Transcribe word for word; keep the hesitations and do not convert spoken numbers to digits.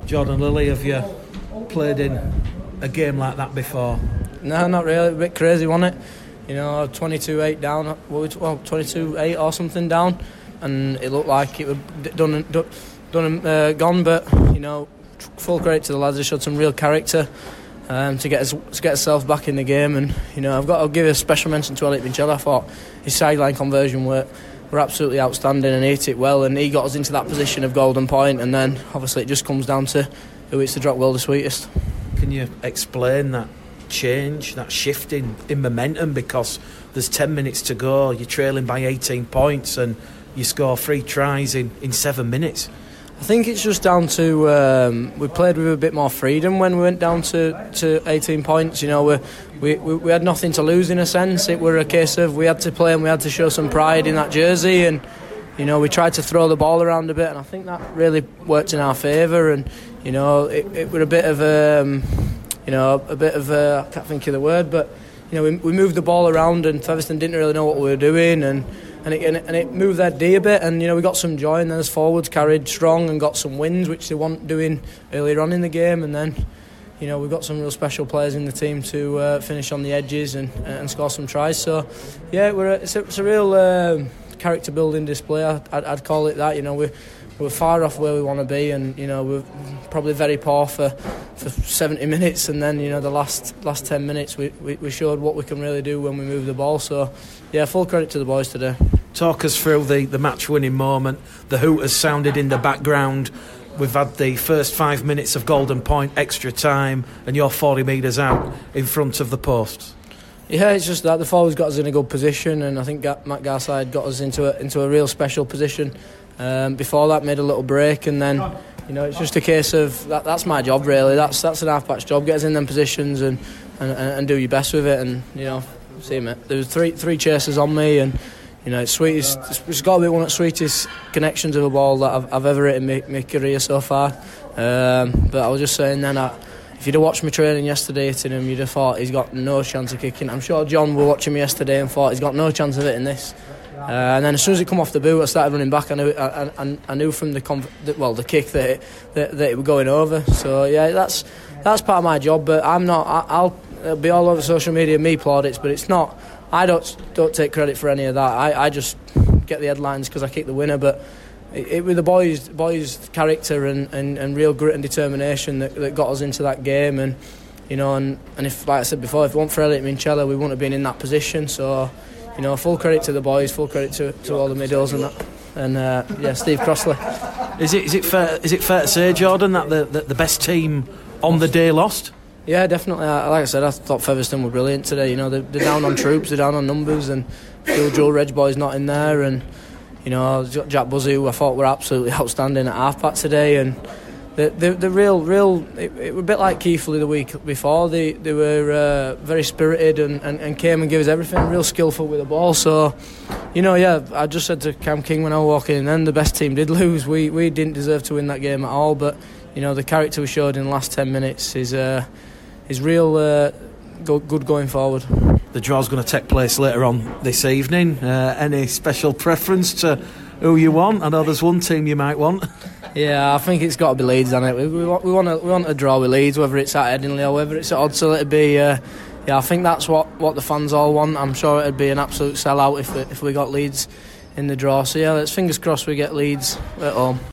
Jordan Lilly, have you played in a game like that before? No, not really. A bit crazy, wasn't it? You know, twenty-two eight down, well, twenty-two eight or something down, and it looked like it was done and, done and uh, gone. But you know, full credit to the lads. They showed some real character um, to get us, to get themselves back in the game. And you know, I've got to give a special mention to Elliot Minchella. I thought his sideline conversion were were absolutely outstanding, and he hit it well. And he got us into that position of golden point. And then obviously it just comes down to who hits the drop goal the sweetest. Can you explain that change, that shift in, in momentum? Because there's ten minutes to go, you're trailing by eighteen points, and you score three tries in, in seven minutes. I think it's just down to um, we played with a bit more freedom when we went down to, to eighteen points. You know, we, we we had nothing to lose in a sense. It were a case of we had to play and we had to show some pride in that jersey, and you know, we tried to throw the ball around a bit, and I think that really worked in our favour. And you know, it, it were a bit of a um, you know a bit of a, I can't think of the word, but you know, we, we moved the ball around, and Featherstone didn't really know what we were doing, and. And it, and, it, and it moved their D a bit, and you know, we got some joy, and then as forwards carried strong and got some wins, which they weren't doing earlier on in the game. And then you know, we've got some real special players in the team to uh, finish on the edges and, and score some tries. So yeah, we're a, it's, a, it's a real um, character building display, I'd, I'd call it that. You know, we're, we're far off where we want to be, and you know, we're probably very poor for, for seventy minutes, and then you know, the last last ten minutes we, we, we showed what we can really do when we move the ball. So yeah, full credit to the boys today. Talk us through the, the match-winning moment. The hooters sounded in the background. We've had the first five minutes of golden point, extra time, and you're forty metres out in front of the post. Yeah, it's just that the forwards got us in a good position, and I think Matt Garside got us into a, into a real special position. Um, before that, made a little break, and then you know, it's just a case of that, that's my job really. That's that's an half-back's job. Get us in them positions and, and, and do your best with it. And you know, see mate, there was three three chasers on me, and you know, it's sweetest. It's got to be one of the sweetest connections of a ball that I've, I've ever hit in my, my career so far. Um, but I was just saying then, I, if you'd have watched me training yesterday hitting him, you'd have thought he's got no chance of kicking. I'm sure John were watching me yesterday and thought he's got no chance of hitting this. Uh, and then as soon as it come off the boot, I started running back. I knew, I, I, I knew from the conv- well, the kick that it, that, that it was going over. So yeah, that's that's part of my job. But I'm not. I, I'll it'll be all over social media, me plaudits, but it's not. I don't don't take credit for any of that. I, I just get the headlines because I kicked the winner. But it, it was the boys boys character and, and, and real grit and determination that, that got us into that game. And you know, and, and if, like I said before, if it weren't for Elliot Minchella, we wouldn't have been in that position. So. You know, full credit to the boys, full credit to, to all the middles and that, and uh, yeah, Steve Crossley. Is it is it fair is it fair to say, Jordan, that the, the the best team on the day lost? Yeah, definitely. Like I said, I thought Featherstone were brilliant today. You know, they're, they're down on troops, they're down on numbers, and Phil Joel Reg boy's not in there, and you know, Jack Buzzy, who I thought were absolutely outstanding at half-back today, and. The, the, the real, real, it, it was a bit like Keighley the week before. They they were uh, very spirited and, and, and came and gave us everything, real skillful with the ball. So, you know, yeah, I just said to Cam King when I was walking in, then the best team did lose. We we didn't deserve to win that game at all. But, you know, the character we showed in the last ten minutes is, uh, is real uh, go, good going forward. The draw's going to take place later on this evening. Uh, any special preference to who you want? I know there's one team you might want. Yeah, I think it's got to be Leeds, hasn't it? We, we, want, we want to we want to draw with Leeds, whether it's at Headingley or whether it's at Odsal. It'd be, uh, yeah, I think that's what, what the fans all want. I'm sure it'd be an absolute sellout if we, if we got Leeds in the draw. So yeah, let's fingers crossed we get Leeds at home.